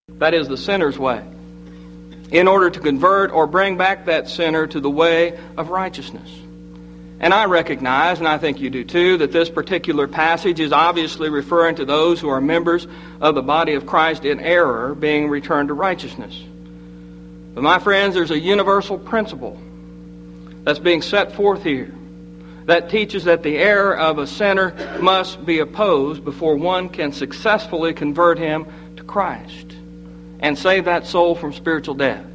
that is the sinner's way, in order to convert or bring back that sinner to the way of righteousness. And I recognize, and I think you do too, that this particular passage is obviously referring to those who are members of the body of Christ in error being returned to righteousness. But my friends, there's a universal principle that's being set forth here that teaches that the error of a sinner must be opposed before one can successfully convert him to Christ and save that soul from spiritual death.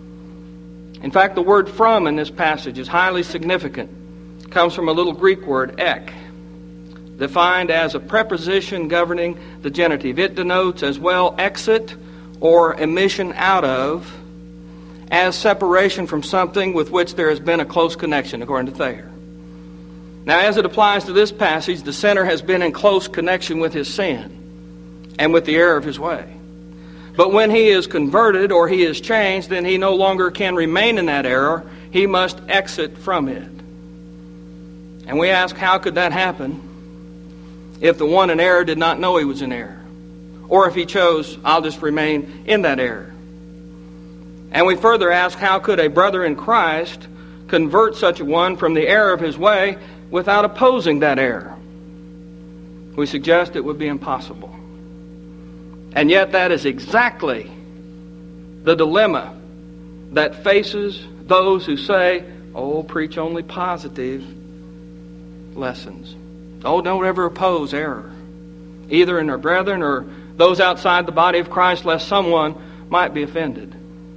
In fact, the word "from" in this passage is highly significant. It comes from a little Greek word, ek, defined as a preposition governing the genitive. It denotes as well exit or emission out of, as separation from something with which there has been a close connection, according to Thayer. Now, as it applies to this passage, the sinner has been in close connection with his sin and with the error of his way. But when he is converted or he is changed, then he no longer can remain in that error. He must exit from it. And we ask, how could that happen if the one in error did not know he was in error? Or if he chose, I'll just remain in that error. And we further ask, how could a brother in Christ convert such a one from the error of his way without opposing that error? We suggest it would be impossible. And yet that is exactly the dilemma that faces those who say, oh, preach only positive lessons. Oh, don't ever oppose error, either in their brethren or those outside the body of Christ, lest someone might be offended.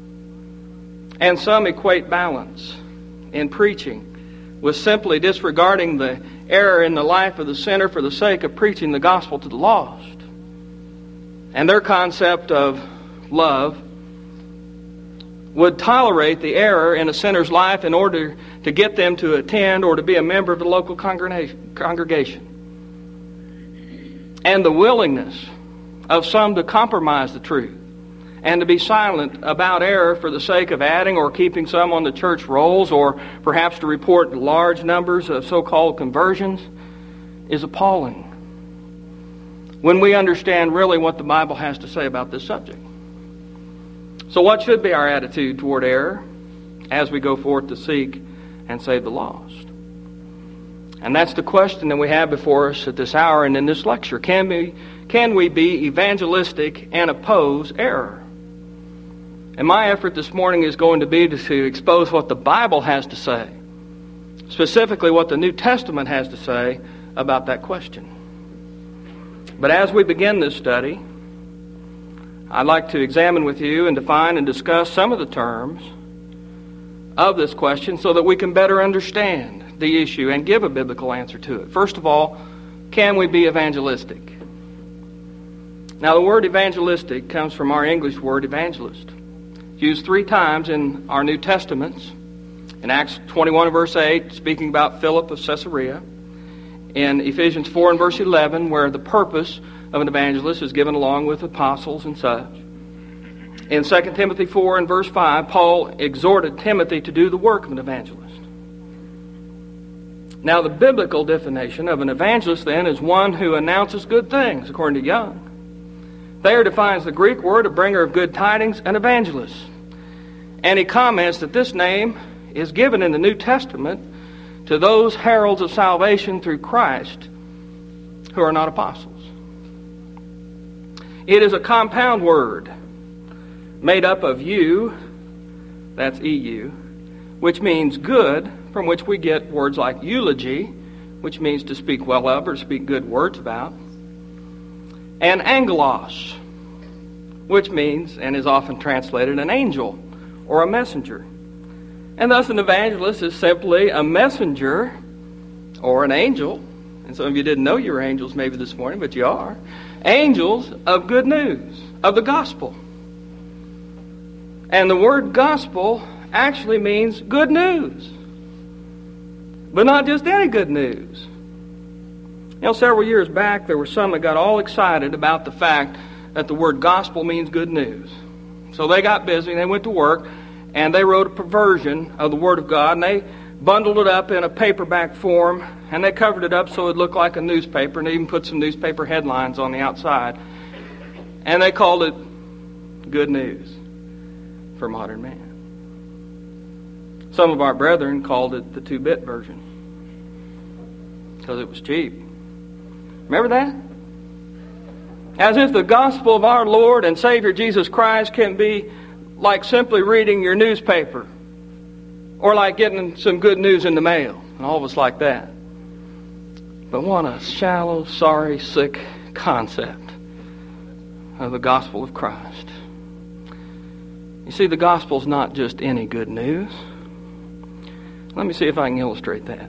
And some equate balance in preaching with simply disregarding the error in the life of the sinner for the sake of preaching the gospel to the lost. And their concept of love would tolerate the error in a sinner's life in order to get them to attend or to be a member of the local congregation. And the willingness of some to compromise the truth and to be silent about error for the sake of adding or keeping some on the church rolls, or perhaps to report large numbers of so-called conversions, is appalling when we understand really what the Bible has to say about this subject. So what should be our attitude toward error as we go forth to seek and save the lost? And that's the question that we have before us at this hour and in this lecture. Can we be evangelistic and oppose error? And my effort this morning is going to be to expose what the Bible has to say, specifically what the New Testament has to say about that question. But as we begin this study, I'd like to examine with you and define and discuss some of the terms of this question so that we can better understand the issue and give a biblical answer to it. First of all, can we be evangelistic? Now, the word evangelistic comes from our English word evangelist. It's used 3 times in our New Testaments. In Acts 21 and verse 8, speaking about Philip of Caesarea. In Ephesians 4 and verse 11, where the purpose of an evangelist is given along with apostles and such. In 2 Timothy 4 and verse 5, Paul exhorted Timothy to do the work of an evangelist. Now, the biblical definition of an evangelist, then, is one who announces good things, according to Young. Thayer defines the Greek word, a bringer of good tidings, an evangelist. And he comments that this name is given in the New Testament to those heralds of salvation through Christ who are not apostles. It is a compound word made up of eu, that's EU, which means good, from which we get words like eulogy, which means to speak well of or speak good words about, and angelos, which means, and is often translated, an angel or a messenger. And thus an evangelist is simply a messenger or an angel. And some of you didn't know you were angels maybe this morning, but you are. Angels of good news, of the gospel. And the word gospel actually means good news. But not just any good news. You know, several years back, there were some that got all excited about the fact that the word gospel means good news. So they got busy and they went to work and they wrote a perversion of the Word of God, and they bundled it up in a paperback form, and they covered it up so it looked like a newspaper, and they even put some newspaper headlines on the outside. And they called it good news for modern man. Some of our brethren called it the 2-bit version because it was cheap. Remember that? As if the gospel of our Lord and Savior Jesus Christ can be like simply reading your newspaper or like getting some good news in the mail, and all of us like that. But what a shallow, sorry, sick concept of the gospel of Christ. You see, the gospel's not just any good news. Let me see if I can illustrate that.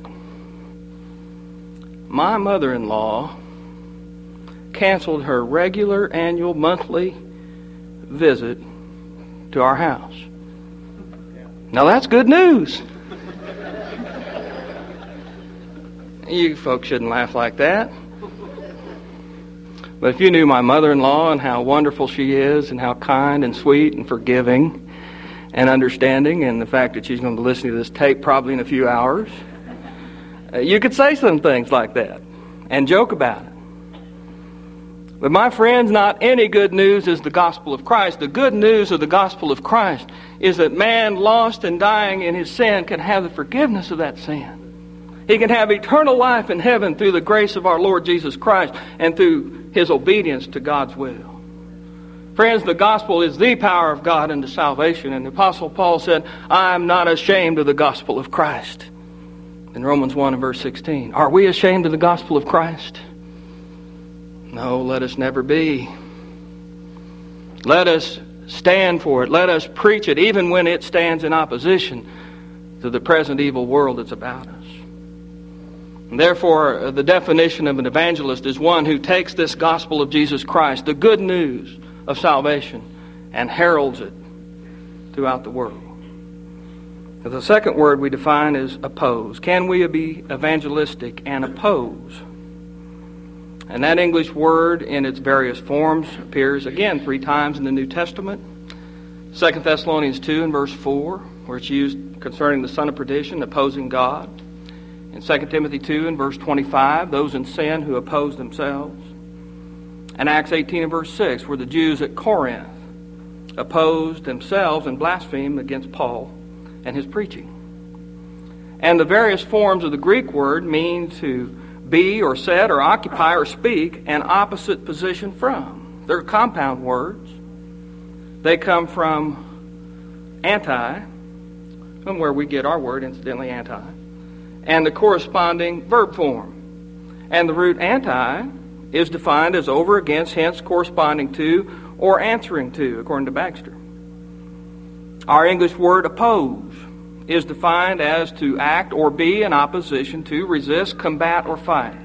My mother-in-law canceled her regular annual monthly visit to our house. Now that's good news. You folks shouldn't laugh like that. But if you knew my mother-in-law and how wonderful she is and how kind and sweet and forgiving and understanding, and the fact that she's going to be listening to this tape probably in a few hours, you could say some things like that and joke about it. But my friends, not any good news is the gospel of Christ. The good news of the gospel of Christ is that man lost and dying in his sin can have the forgiveness of that sin. He can have eternal life in heaven through the grace of our Lord Jesus Christ and through his obedience to God's will. Friends, the gospel is the power of God unto salvation. And the Apostle Paul said, I am not ashamed of the gospel of Christ. In Romans 1 and verse 16. Are we ashamed of the gospel of Christ? No, let us never be. Let us stand for it. Let us preach it, even when it stands in opposition to the present evil world that's about us. And therefore, the definition of an evangelist is one who takes this gospel of Jesus Christ, the good news of salvation, and heralds it throughout the world. The second word we define is oppose. Can we be evangelistic and oppose? And that English word in its various forms appears again 3 times in the New Testament. 2 Thessalonians 2 and verse 4, where it's used concerning the son of perdition opposing God. In 2 Timothy 2 and verse 25, those in sin who oppose themselves. And Acts 18 and verse 6, where the Jews at Corinth opposed themselves and blasphemed against Paul and his preaching. And the various forms of the Greek word mean to be or set or occupy or speak an opposite position from. They're compound words. They come from anti, from where we get our word, incidentally, anti, and the corresponding verb form. And the root anti is defined as over, against, hence corresponding to, or answering to, according to Baxter. Our English word oppose is defined as to act or be in opposition to, resist, combat, or fight.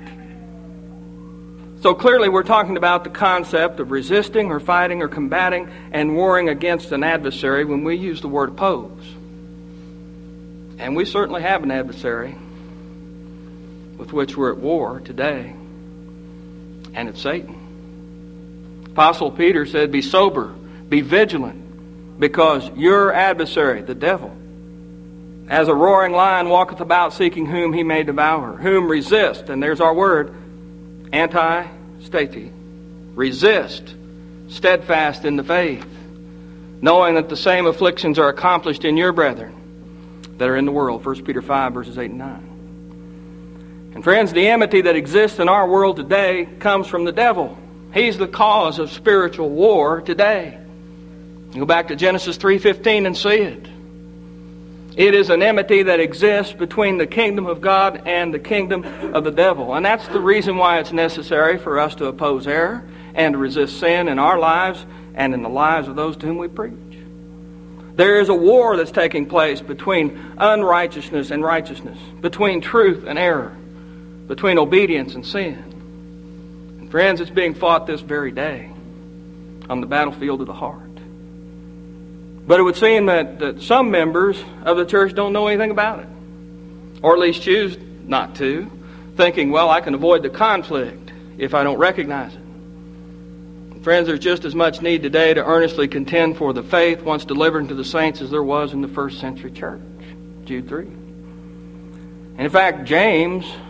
So clearly we're talking about the concept of resisting or fighting or combating and warring against an adversary when we use the word oppose. And we certainly have an adversary with which we're at war today, and it's Satan. Apostle Peter said, be sober, be vigilant, because your adversary, the devil, as a roaring lion walketh about seeking whom he may devour. Whom resist, and there's our word, anti-stati. Resist, steadfast in the faith, knowing that the same afflictions are accomplished in your brethren that are in the world. 1 Peter 5, verses 8 and 9. And friends, the enmity that exists in our world today comes from the devil. He's the cause of spiritual war today. You go back to Genesis 3:15 and see it. It is an enmity that exists between the kingdom of God and the kingdom of the devil. And that's the reason why it's necessary for us to oppose error and to resist sin in our lives and in the lives of those to whom we preach. There is a war that's taking place between unrighteousness and righteousness, between truth and error, between obedience and sin. And friends, it's being fought this very day on the battlefield of the heart. But it would seem that some members of the church don't know anything about it, or at least choose not to, thinking, well, I can avoid the conflict if I don't recognize it. Friends, there's just as much need today to earnestly contend for the faith once delivered to the saints as there was in the first century church. Jude 3. And in fact, James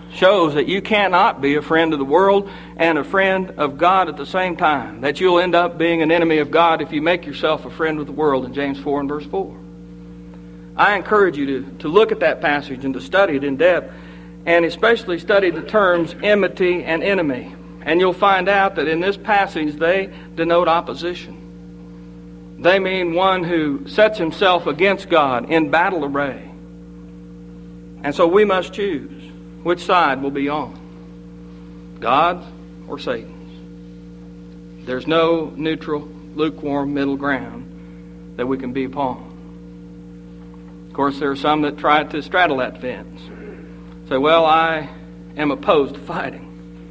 shows that you cannot be a friend of the world and a friend of God at the same time. That you'll end up being an enemy of God if you make yourself a friend of the world in James 4 and verse 4. I encourage you to look at that passage and to study it in depth, and especially study the terms enmity and enemy. And you'll find out that in this passage they denote opposition. They mean one who sets himself against God in battle array. And so we must choose which side we'll be on, God's or Satan's. There's no neutral, lukewarm middle ground that we can be upon. Of course, there are some that try to straddle that fence. Say, well, I am opposed to fighting.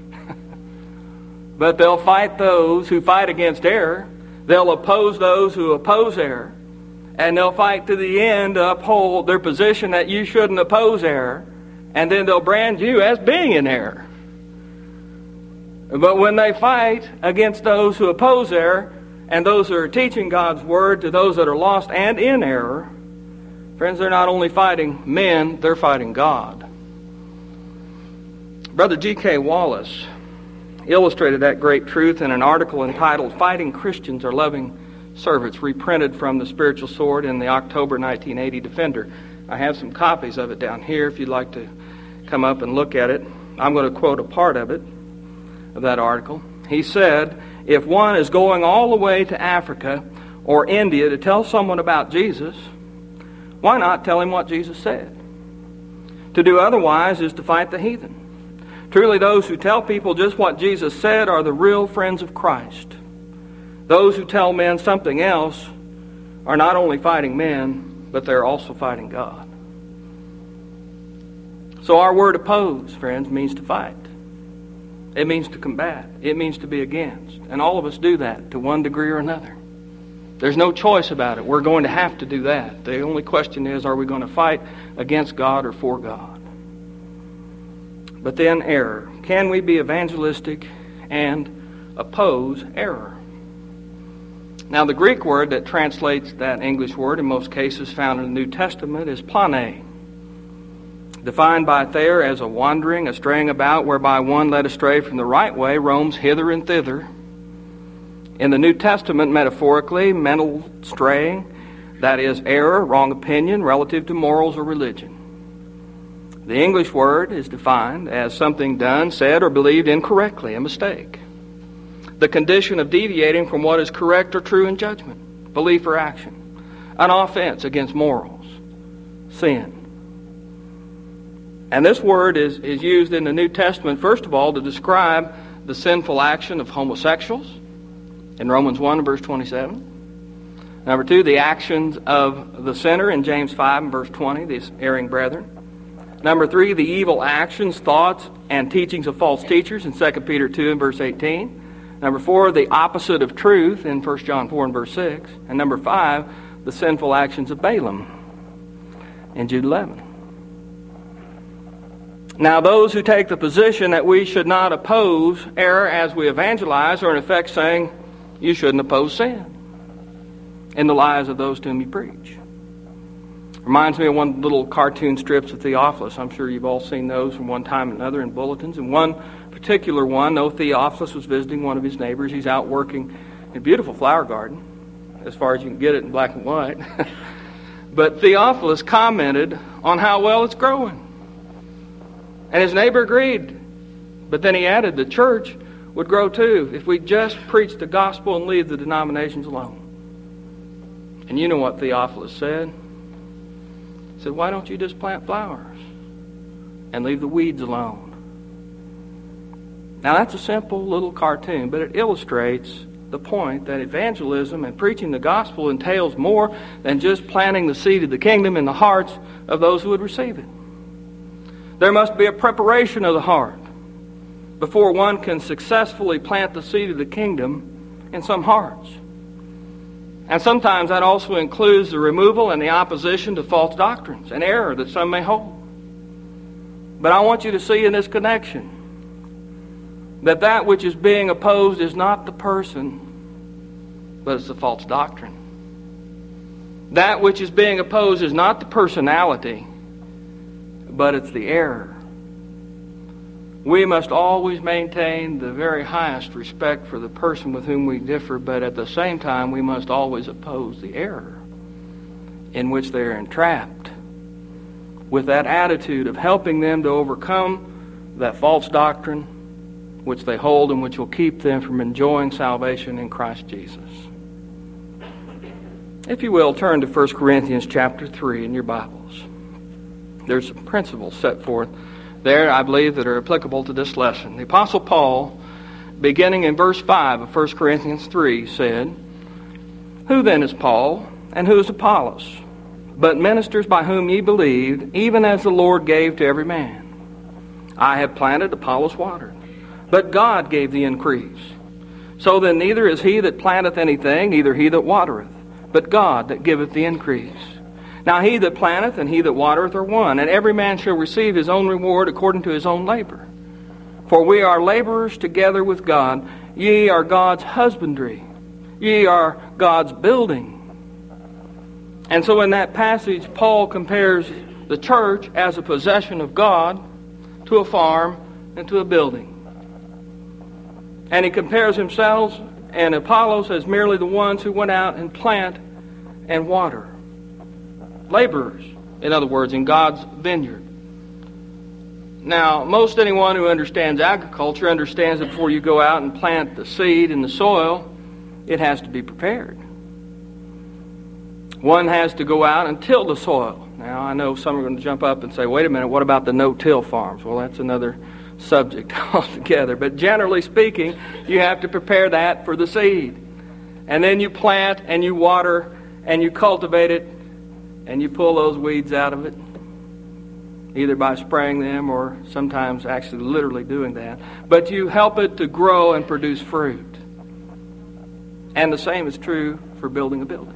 But they'll fight those who fight against error. They'll oppose those who oppose error. And they'll fight to the end to uphold their position that you shouldn't oppose error. And then they'll brand you as being in error. But when they fight against those who oppose error, and those who are teaching God's Word to those that are lost and in error, friends, they're not only fighting men, they're fighting God. Brother G.K. Wallace illustrated that great truth in an article entitled "Fighting Christians Are Loving Servants," reprinted from the Spiritual Sword in the October 1980 Defender. I have some copies of it down here if you'd like to come up and look at it. I'm going to quote a part of it, of that article. He said, if one is going all the way to Africa or India to tell someone about Jesus, why not tell him what Jesus said? To do otherwise is to fight the heathen. Truly, those who tell people just what Jesus said are the real friends of Christ. Those who tell men something else are not only fighting men, but they're also fighting God. So our word oppose, friends, means to fight. It means to combat. It means to be against. And all of us do that to one degree or another. There's no choice about it. We're going to have to do that. The only question is, are we going to fight against God or for God? But then error. Can we be evangelistic and oppose error? Now, the Greek word that translates that English word in most cases found in the New Testament is plane. Defined by Thayer as a wandering, a straying about, whereby one led astray from the right way roams hither and thither. In the New Testament, metaphorically, mental straying, that is error, wrong opinion relative to morals or religion. The English word is defined as something done, said, or believed incorrectly, a mistake. The condition of deviating from what is correct or true in judgment, belief or action. An offense against morals, sin. And this word is used in the New Testament, first of all, to describe the sinful action of homosexuals in Romans 1 verse 27. Number 2, the actions of the sinner in James 5 and verse 20, these erring brethren. Number 3, the evil actions, thoughts, and teachings of false teachers in 2 Peter 2 and verse 18. Number 4, the opposite of truth in 1 John 4 and verse 6. And number 5, the sinful actions of Balaam in Jude 11. Now, those who take the position that we should not oppose error as we evangelize are in effect saying, you shouldn't oppose sin in the lives of those to whom you preach. Reminds me of one little cartoon strips of Theophilus. I'm sure you've all seen those from one time or another in bulletins. And one particular one, though Theophilus was visiting one of his neighbors, he's out working in a beautiful flower garden, as far as you can get it in black and white. But Theophilus commented on how well it's growing. And his neighbor agreed. But then he added the church would grow too if we just preach the gospel and leave the denominations alone. And you know what Theophilus said? He said, why don't you just plant flowers and leave the weeds alone? Now that's a simple little cartoon, but it illustrates the point that evangelism and preaching the gospel entails more than just planting the seed of the kingdom in the hearts of those who would receive it. There must be a preparation of the heart before one can successfully plant the seed of the kingdom in some hearts. And sometimes that also includes the removal and the opposition to false doctrines and error that some may hold. But I want you to see in this connection that which is being opposed is not the person, but it's the false doctrine. That which is being opposed is not the personality, but it's the error. We must always maintain the very highest respect for the person with whom we differ, but at the same time we must always oppose the error in which they are entrapped, with that attitude of helping them to overcome that false doctrine which they hold and which will keep them from enjoying salvation in Christ Jesus. If you will, turn to 1 Corinthians chapter 3 in your Bibles. There's some principles set forth there, I believe, that are applicable to this lesson. The Apostle Paul, beginning in verse 5 of 1 Corinthians 3, said, "Who then is Paul, and who is Apollos? But ministers by whom ye believed, even as the Lord gave to every man. I have planted, Apollos watered, but God gave the increase. So then neither is he that planteth anything, neither he that watereth, but God that giveth the increase. Now he that planteth and he that watereth are one, and every man shall receive his own reward according to his own labor. For we are laborers together with God. Ye are God's husbandry. Ye are God's building." And so in that passage, Paul compares the church as a possession of God to a farm and to a building. And he compares himself and Apollos as merely the ones who went out and plant and water. Laborers, in other words, in God's vineyard. Now, most anyone who understands agriculture understands that before you go out and plant the seed in the soil, it has to be prepared. One has to go out and till the soil. Now, I know some are going to jump up and say, wait a minute, what about the no-till farms? Well, that's another subject altogether. But generally speaking, you have to prepare that for the seed. And then you plant and you water and you cultivate it and you pull those weeds out of it, either by spraying them or sometimes actually literally doing that. But you help it to grow and produce fruit. And the same is true for building a building.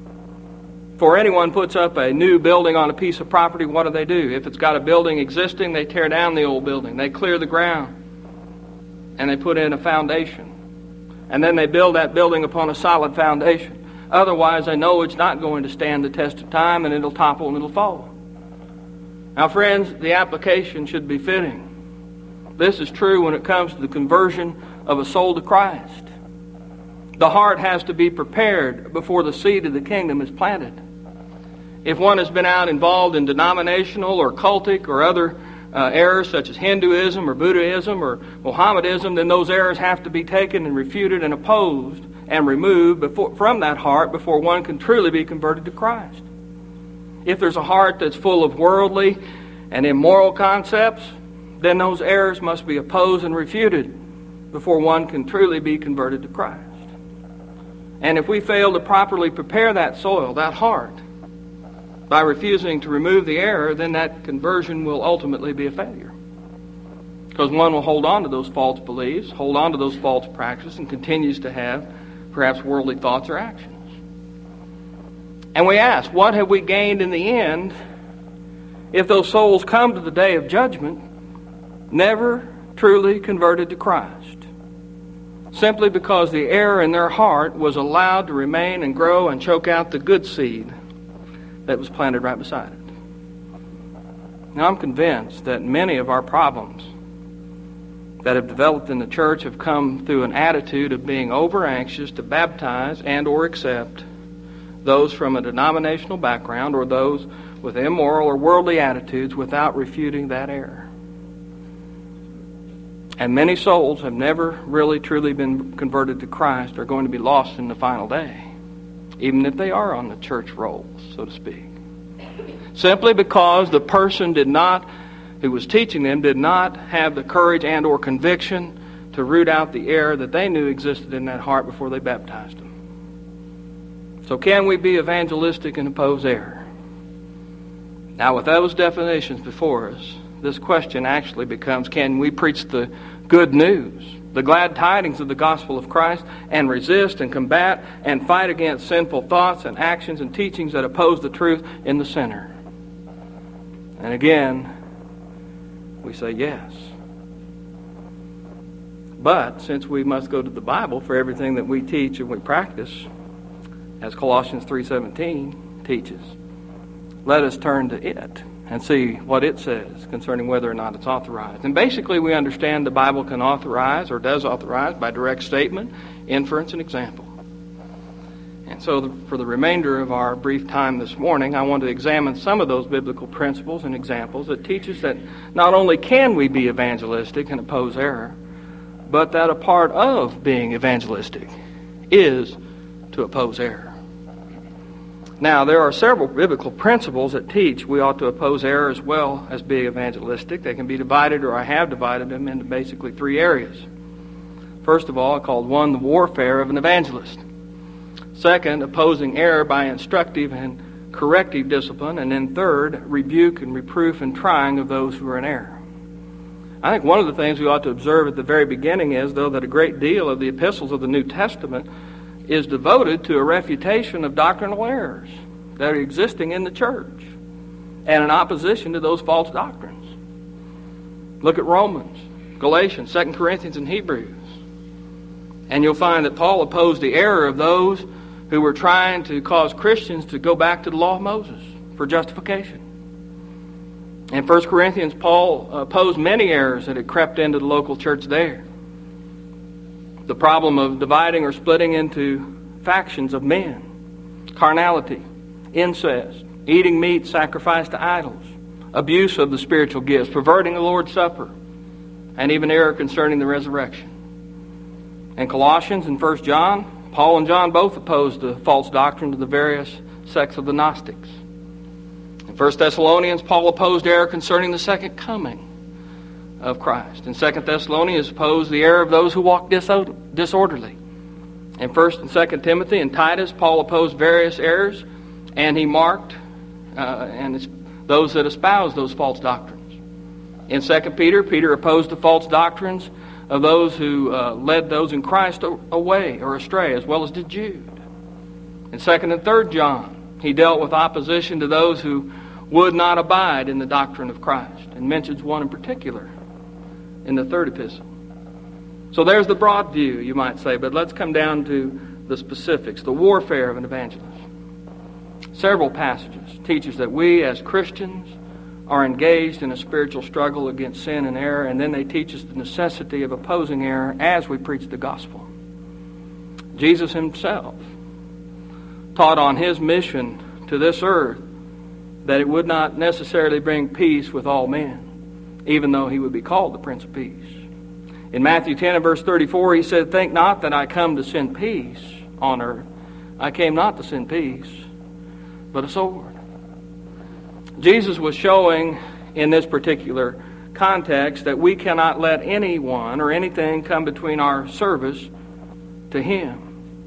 For anyone puts up a new building on a piece of property, what do? If it's got a building existing, they tear down the old building. They clear the ground. And they put in a foundation. And then they build that building upon a solid foundation. Otherwise, they know it's not going to stand the test of time and it'll topple and it'll fall. Now, friends, the application should be fitting. This is true when it comes to the conversion of a soul to Christ. The heart has to be prepared before the seed of the kingdom is planted. If one has been out involved in denominational or cultic or other errors such as Hinduism or Buddhism or Mohammedanism, then those errors have to be taken and refuted and opposed and removed from that heart before one can truly be converted to Christ. If there's a heart that's full of worldly and immoral concepts, then those errors must be opposed and refuted before one can truly be converted to Christ. And if we fail to properly prepare that soil, that heart, by refusing to remove the error, then that conversion will ultimately be a failure. Because one will hold on to those false beliefs, hold on to those false practices, and continues to have perhaps worldly thoughts or actions. And we ask, what have we gained in the end if those souls come to the day of judgment never truly converted to Christ? Simply because the error in their heart was allowed to remain and grow and choke out the good seed that was planted right beside it. Now, I'm convinced that many of our problems that have developed in the church have come through an attitude of being over-anxious to baptize and or accept those from a denominational background or those with immoral or worldly attitudes without refuting that error. And many souls have never really truly been converted to Christ, are going to be lost in the final day, even if they are on the church roll, so to speak. Simply because the person who was teaching them did not have the courage and or conviction to root out the error that they knew existed in that heart before they baptized them. So can we be evangelistic and oppose error? Now, with those definitions before us, this question actually becomes, can we preach the good news, the glad tidings of the gospel of Christ, and resist and combat and fight against sinful thoughts and actions and teachings that oppose the truth in the sinner? And again, we say yes. But since we must go to the Bible for everything that we teach and we practice, as Colossians 3:17 teaches, let us turn to it and see what it says concerning whether or not it's authorized. And basically we understand the Bible can authorize or does authorize by direct statement, inference, and example. And so for the remainder of our brief time this morning, I want to examine some of those biblical principles and examples that teach us that not only can we be evangelistic and oppose error, but that a part of being evangelistic is to oppose error. Now, there are several biblical principles that teach we ought to oppose error as well as be evangelistic. They can be divided, or I have divided them into basically three areas. First of all, I called one the warfare of an evangelist. Second, opposing error by instructive and corrective discipline. And then third, rebuke and reproof and trying of those who are in error. I think one of the things we ought to observe at the very beginning is, though, that a great deal of the epistles of the New Testament is devoted to a refutation of doctrinal errors that are existing in the church and in opposition to those false doctrines. Look at Romans, Galatians, 2 Corinthians, and Hebrews. And you'll find that Paul opposed the error of those who were trying to cause Christians to go back to the law of Moses for justification. In 1 Corinthians, Paul opposed many errors that had crept into the local church there. The problem of dividing or splitting into factions of men, carnality, incest, eating meat sacrificed to idols, abuse of the spiritual gifts, perverting the Lord's Supper, and even error concerning the resurrection. In Colossians and 1 John, Paul and John both opposed the false doctrine of the various sects of the Gnostics. In 1 Thessalonians, Paul opposed error concerning the second coming of Christ. In 2 Thessalonians, opposed the error of those who walk disorderly. In 1 and 2 Timothy and Titus, Paul opposed various errors, and he marked those that espouse those false doctrines. In 2 Peter, Peter opposed the false doctrines of those who led those in Christ away or astray, as well as did Jude. In 2 and 3 John, he dealt with opposition to those who would not abide in the doctrine of Christ, and mentions one in particular in the third epistle. So there's the broad view, you might say, but let's come down to the specifics, the warfare of an evangelist. Several passages teach us that we as Christians are engaged in a spiritual struggle against sin and error, and then they teach us the necessity of opposing error as we preach the gospel. Jesus himself taught on his mission to this earth that it would not necessarily bring peace with all men, even though he would be called the Prince of Peace. In Matthew 10 and verse 34, he said, "Think not that I come to send peace on earth. I came not to send peace, but a sword." Jesus was showing in this particular context that we cannot let anyone or anything come between our service to him.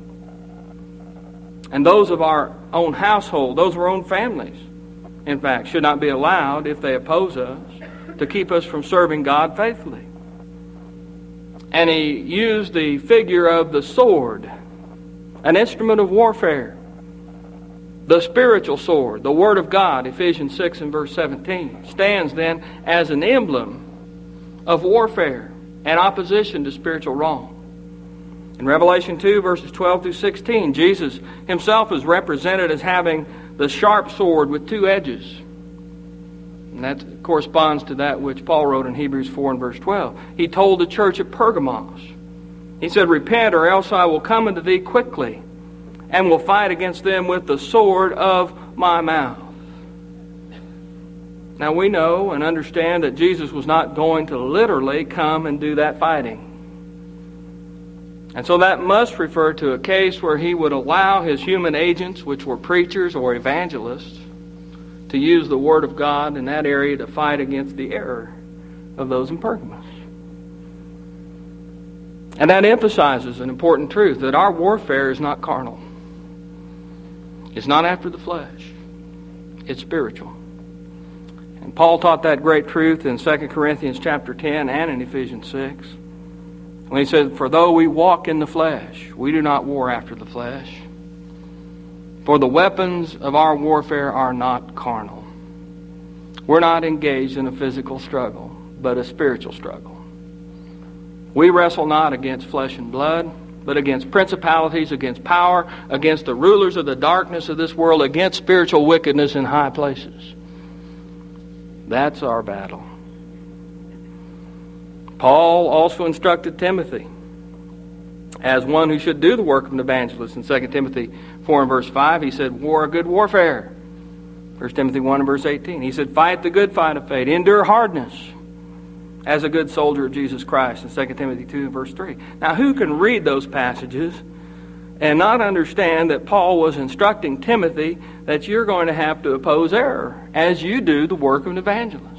And those of our own household, those of our own families, in fact, should not be allowed, if they oppose us, to keep us from serving God faithfully. And he used the figure of the sword, an instrument of warfare. The spiritual sword, the Word of God, Ephesians 6 and verse 17, stands then as an emblem of warfare and opposition to spiritual wrong. In Revelation 2, verses 12 through 16, Jesus himself is represented as having the sharp sword with two edges. And that corresponds to that which Paul wrote in Hebrews 4 and verse 12. He told the church at Pergamos, he said, "Repent, or else I will come unto thee quickly, and will fight against them with the sword of my mouth." Now we know and understand that Jesus was not going to literally come and do that fighting. And so that must refer to a case where he would allow his human agents, which were preachers or evangelists, to use the Word of God in that area to fight against the error of those in Pergamos. And that emphasizes an important truth, that our warfare is not carnal. It's not after the flesh. It's spiritual. And Paul taught that great truth in 2 Corinthians chapter 10 and in Ephesians 6. When he said, "For though we walk in the flesh, we do not war after the flesh. For the weapons of our warfare are not carnal." We're not engaged in a physical struggle, but a spiritual struggle. We wrestle not against flesh and blood, but against principalities, against power, against the rulers of the darkness of this world, against spiritual wickedness in high places. That's our battle. Paul also instructed Timothy as one who should do the work of an evangelist. In 2 Timothy 4 and verse 5, he said, war a good warfare. 1 Timothy 1 and verse 18, he said, fight the good fight of faith, endure hardness as a good soldier of Jesus Christ. In 2 Timothy 2 and verse 3. Now, who can read those passages and not understand that Paul was instructing Timothy that you're going to have to oppose error as you do the work of an evangelist?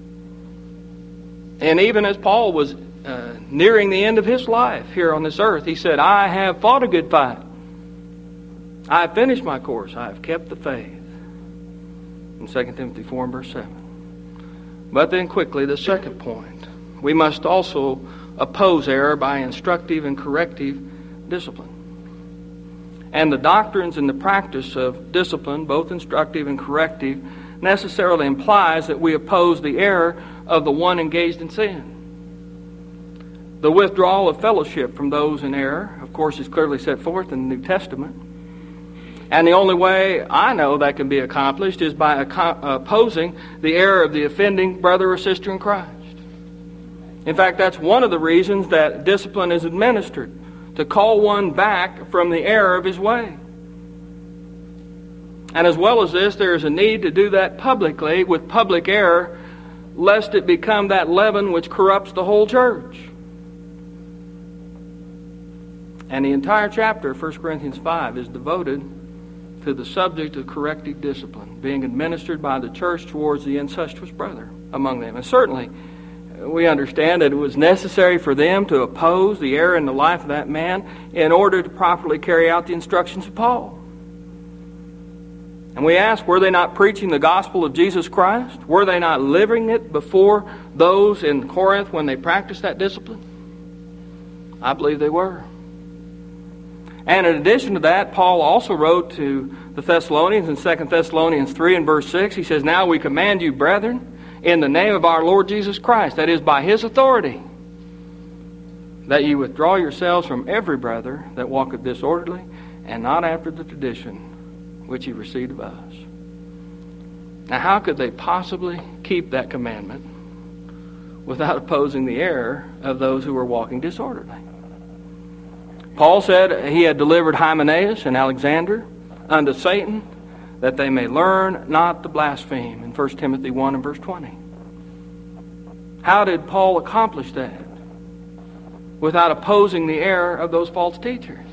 And even as Paul was nearing the end of his life here on this earth, he said, I have fought a good fight. I have finished my course. I have kept the faith. In 2 Timothy 4 and verse 7. But then quickly, the second point. We must also oppose error by instructive and corrective discipline. And the doctrines and the practice of discipline, both instructive and corrective, necessarily implies that we oppose the error of the one engaged in sin. The withdrawal of fellowship from those in error, of course, is clearly set forth in the New Testament. And the only way I know that can be accomplished is by opposing the error of the offending brother or sister in Christ. In fact, that's one of the reasons that discipline is administered, to call one back from the error of his way. And as well as this, there is a need to do that publicly with public error, lest it become that leaven which corrupts the whole church. And the entire chapter of 1 Corinthians 5 is devoted to the subject of corrective discipline being administered by the church towards the incestuous brother among them. And certainly, we understand that it was necessary for them to oppose the error in the life of that man in order to properly carry out the instructions of Paul. And we ask, were they not preaching the gospel of Jesus Christ? Were they not living it before those in Corinth when they practiced that discipline? I believe they were. And in addition to that, Paul also wrote to the Thessalonians in 2 Thessalonians 3 and verse 6. He says, now we command you, brethren, in the name of our Lord Jesus Christ, that is, by His authority, that you withdraw yourselves from every brother that walketh disorderly, and not after the tradition which he received of us. Now, how could they possibly keep that commandment without opposing the error of those who were walking disorderly? Paul said he had delivered Hymenaeus and Alexander unto Satan, that they may learn not to blaspheme, in 1 Timothy 1 and verse 20. How did Paul accomplish that without opposing the error of those false teachers?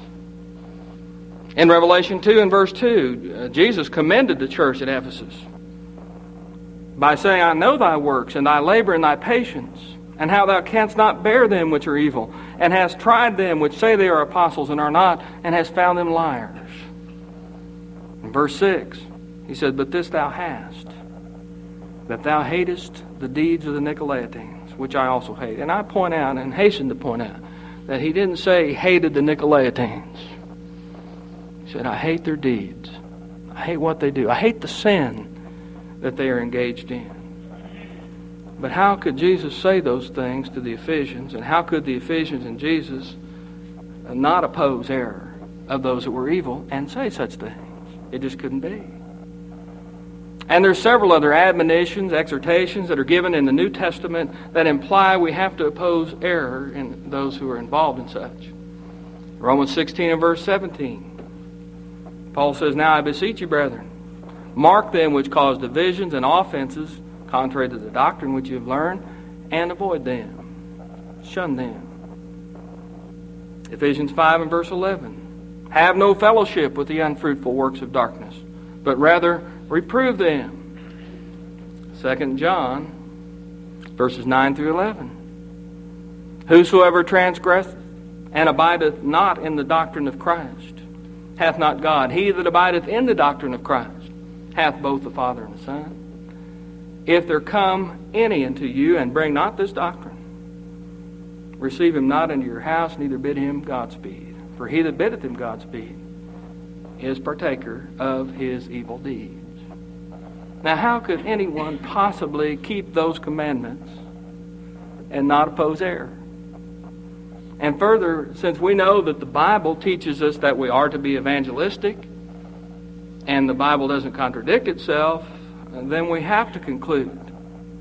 In Revelation 2 and verse 2, Jesus commended the church at Ephesus by saying, I know thy works, and thy labor, and thy patience, and how thou canst not bear them which are evil, and hast tried them which say they are apostles and are not, and hast found them liars. In verse 6, he said, but this thou hast, that thou hatest the deeds of the Nicolaitans, which I also hate. And I point out, and hasten to point out, that he didn't say he hated the Nicolaitans. He said, I hate their deeds. I hate what they do. I hate the sin that they are engaged in. But how could Jesus say those things to the Ephesians, and how could the Ephesians and Jesus not oppose error of those who were evil and say such things? It just couldn't be. And there's several other admonitions, exhortations that are given in the New Testament that imply we have to oppose error in those who are involved in such. Romans 16 and verse 17. Paul says, now I beseech you, brethren, mark them which cause divisions and offenses, contrary to the doctrine which you have learned, and avoid them. Shun them. Ephesians 5 and verse 11. Have no fellowship with the unfruitful works of darkness, but rather reprove them. 2 John, verses 9 through 11. Whosoever transgresseth and abideth not in the doctrine of Christ hath not God. He that abideth in the doctrine of Christ hath both the Father and the Son. If there come any unto you and bring not this doctrine, receive him not into your house, neither bid him Godspeed. For he that biddeth him Godspeed is partaker of his evil deeds. Now, how could anyone possibly keep those commandments and not oppose error? And further, since we know that the Bible teaches us that we are to be evangelistic, and the Bible doesn't contradict itself, then we have to conclude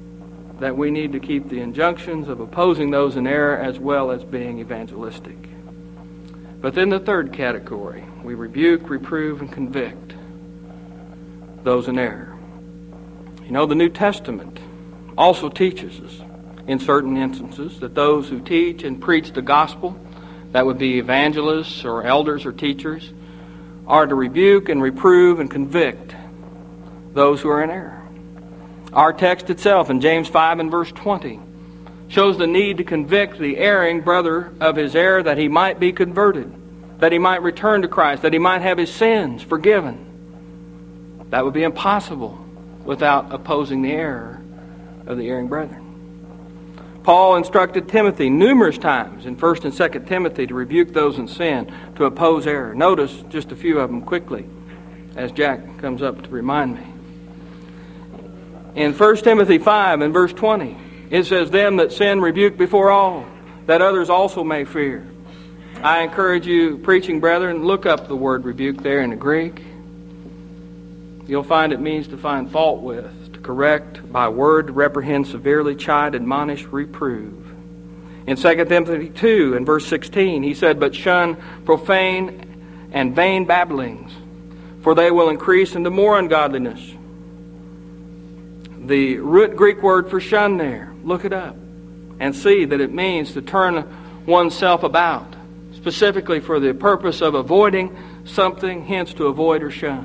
that we need to keep the injunctions of opposing those in error as well as being evangelistic. But then the third category, we rebuke, reprove, and convict those in error. You know, the New Testament also teaches us in certain instances that those who teach and preach the gospel, that would be evangelists or elders or teachers, are to rebuke and reprove and convict those who are in error. Our text itself in James 5 and verse 20 shows the need to convict the erring brother of his error, that he might be converted, that he might return to Christ, that he might have his sins forgiven. That would be impossible without opposing the error of the erring brethren. Paul instructed Timothy numerous times in 1 and 2 Timothy to rebuke those in sin, to oppose error. Notice just a few of them quickly as Jack comes up to remind me. In 1 Timothy 5 and verse 20, it says, "Them that sin rebuke before all, that others also may fear." I encourage you, preaching brethren, look up the word rebuke there in the Greek. You'll find it means to find fault with, to correct, by word, reprehend severely, chide, admonish, reprove. In 2 Timothy 2 and verse 16, he said, "But shun profane and vain babblings, for they will increase into more ungodliness." The root Greek word for shun there, look it up and see that it means to turn oneself about, specifically for the purpose of avoiding something, hence to avoid or shun.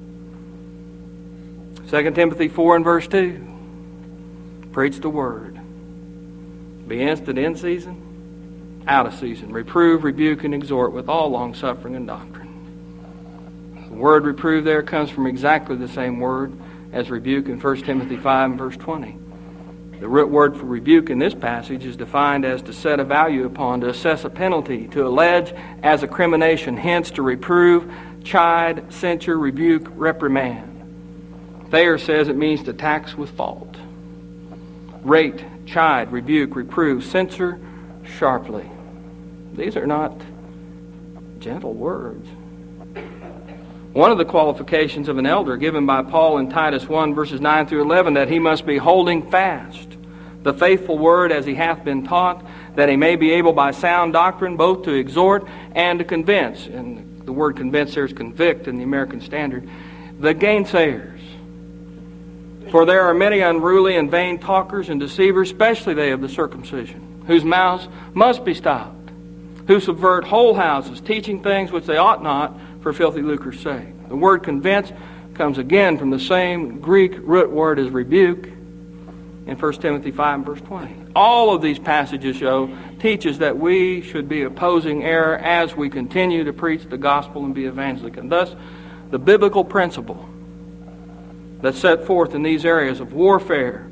2 Timothy 4 and verse 2, preach the word. Be instant in season, out of season. Reprove, rebuke, and exhort with all long-suffering and doctrine. The word reprove there comes from exactly the same word as rebuke in 1 Timothy 5 and verse 20. The root word for rebuke in this passage is defined as to set a value upon, to assess a penalty, to allege as a crimination, hence to reprove, chide, censure, rebuke, reprimand. Thayer says it means to tax with fault. Rate, chide, rebuke, reprove, censure sharply. These are not gentle words. One of the qualifications of an elder given by Paul in Titus 1 verses 9 through 11, that he must be holding fast the faithful word as he hath been taught, that he may be able by sound doctrine both to exhort and to convince. And the word convince there is convict in the American Standard. The gainsayers. For there are many unruly and vain talkers and deceivers, especially they of the circumcision, whose mouths must be stopped, who subvert whole houses, teaching things which they ought not, for filthy lucre's sake. The word convince comes again from the same Greek root word as rebuke in 1 Timothy 5 and verse 20. All of these passages teaches that we should be opposing error as we continue to preach the gospel and be evangelic. And thus, the biblical principle that's set forth in these areas of warfare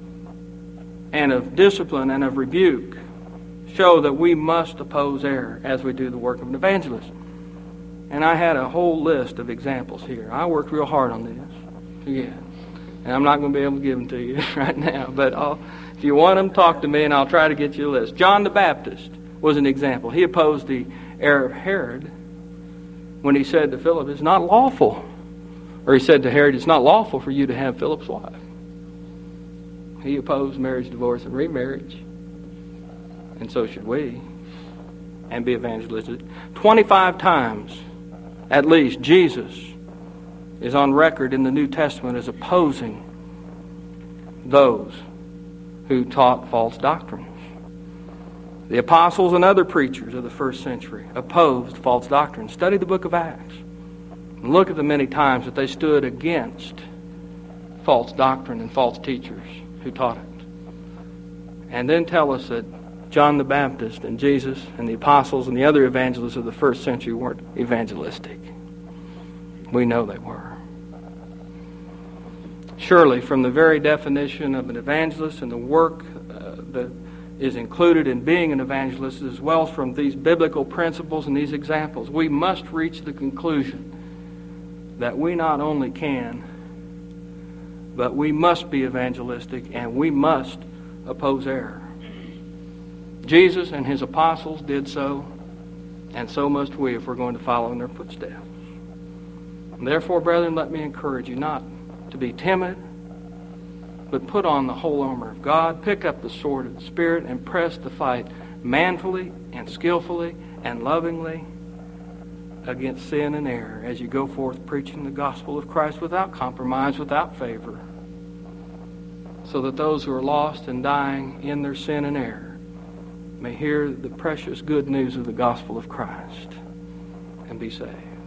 and of discipline and of rebuke show that we must oppose error as we do the work of an evangelist. And I had a whole list of examples here. I worked real hard on this. Yeah. And I'm not going to be able to give them to you right now. But if you want them, talk to me and I'll try to get you a list. John the Baptist was an example. He opposed the error of Herod when he said to Philip, "It's not lawful." Or he said to Herod, "It's not lawful for you to have Philip's wife." He opposed marriage, divorce, and remarriage. And so should we. And be evangelistic. 25 times, at least, Jesus is on record in the New Testament as opposing those who taught false doctrines. The apostles and other preachers of the first century opposed false doctrines. Study the book of Acts. And look at the many times that they stood against false doctrine and false teachers who taught it. And then tell us that John the Baptist and Jesus and the apostles and the other evangelists of the first century weren't evangelistic. We know they were. Surely, from the very definition of an evangelist and the work that is included in being an evangelist, as well as from these biblical principles and these examples, we must reach the conclusion that we not only can, but we must be evangelistic and we must oppose error. Jesus and his apostles did so, and so must we if we're going to follow in their footsteps. And therefore, brethren, let me encourage you not to be timid, but put on the whole armor of God, pick up the sword of the Spirit, and press the fight manfully and skillfully and lovingly against sin and error as you go forth preaching the gospel of Christ without compromise, without favor, so that those who are lost and dying in their sin and error may hear the precious good news of the gospel of Christ and be saved.